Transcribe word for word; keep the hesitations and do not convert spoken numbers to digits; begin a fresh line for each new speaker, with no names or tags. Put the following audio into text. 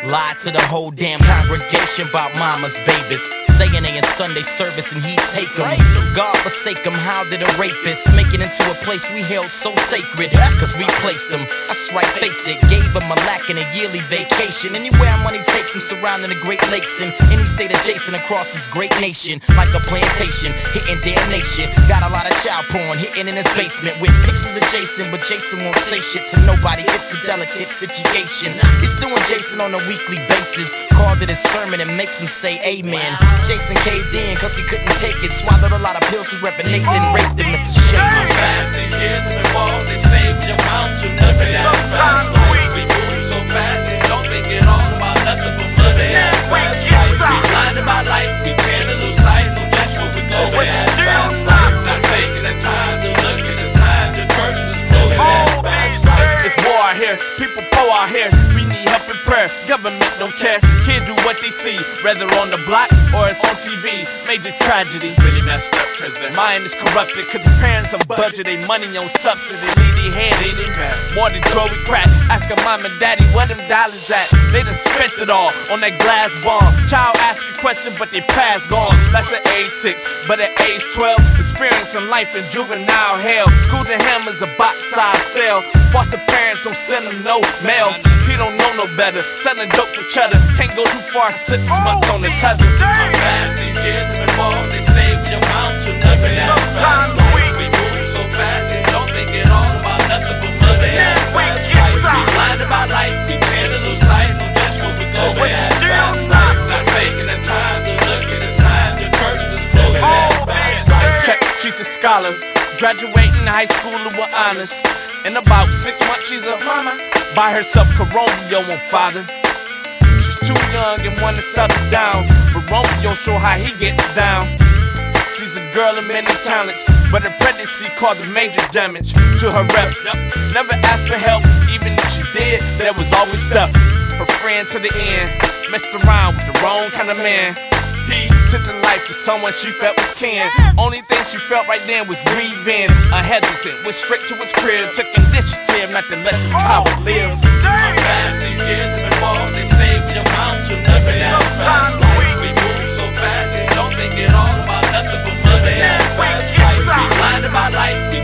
Lied to the whole damn congregation about mama's babies, saying they in Sunday service and he'd take them. God forsake them, how did a rapist make it into a place we held so sacred? Cause we placed them, that's right, face it. Gave them a lack in a yearly vacation. Anywhere our money takes them, surrounding the Great Lakes and any state adjacent across this great nation. Like a plantation, hitting damnation. Got a lot of child porn hitting in his basement with pictures of Jason, but Jason won't say shit to nobody. It's a delicate situation. He's doing Jason on a weekly basis. Called it his sermon and makes him say amen. Jason caved in cause he couldn't take it. Swallowed a lot of pills cause Reverend Nathan raped him. Mister Shea.
I'm fast these years in the wall. They say we amount to nothing. I'm fast life. We move so fast they don't think it all about nothing but money. I'm fast life. We blind in my life. We tend to lose sight. No, that's what we go with. Fast life. Not taking the time to look at the sign. The curtains is closing. Fast life.
It's war out here. People poor out here. We need help and prayer. Government don't care. Kids do what they see, whether on the block or it's on T V. Major tragedy.
Really messed up cause their
mind is corrupted. Cause the parents on budget, they money on substance. They need their head, they need more than Joey crack. Ask her mom and daddy where them dollars at. They done spent it all on that glass bomb. Child ask a question but they past gone. That's at age six, but at age twelve, experiencing life in juvenile hell. School to him is a box-size cell. Foster parents don't send him no mail. He don't know no better. Selling dope for cheddar. Can't go too far, sit this much on the tether.
I'm fast these years in the wall. They say we amount to nothing. I'm fast life. We move so fast they don't think it all about nothing but money. I'm fast life. We blind in my life. We tend to lose sight. No, that's what we go with. Fast life. Not taking the time to look at the sign. The curtains is closing. Fast life.
Check, she's a scholar. Graduating high school with honors. In about six months she's a mama. By herself, Romeo won't father. She's too young and wanna settle down, but Romeo show how he gets down. She's a girl of many talents, but her pregnancy caused major damage to her rep. Never asked for help, even if she did, there was always stuff. Her friend to the end, messed around with the wrong kind of man. He took the life of someone she felt was kin. Only thing she felt right then was revenge. A hesitant, went straight to his crib, took initiative not to let this power live.
I'm fast these years in the wall. They say we amount to nothing. I'm fast life. We move so fast they don't think it all about nothing but money. I'm fast life. We blind in my life.